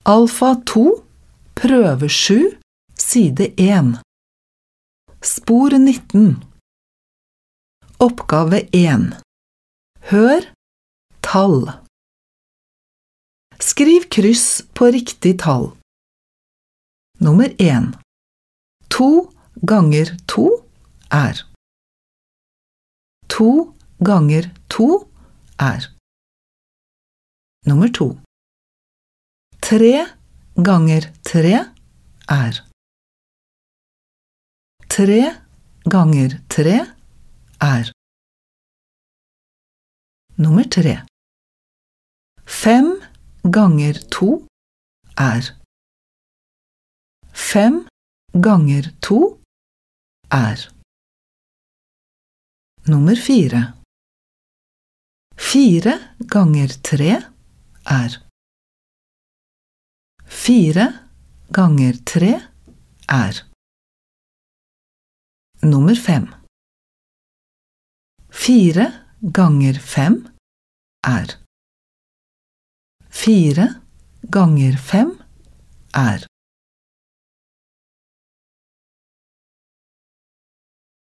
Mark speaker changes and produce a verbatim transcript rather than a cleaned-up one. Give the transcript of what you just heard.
Speaker 1: Alfa to, prøve sju, side en. Spor nitten. Oppgave en. Hør tall. Skriv kryss på riktig tall. Nummer en. To ganger to er. To ganger to er. Nummer to. Tre ganger tre er. Tre ganger tre er. Nummer tre. Fem ganger to er. Fem ganger to er. Nummer fire. Fire ganger tre er. Fire ganger tre er. Nummer fem. Fire ganger fem er. Fire ganger fem er.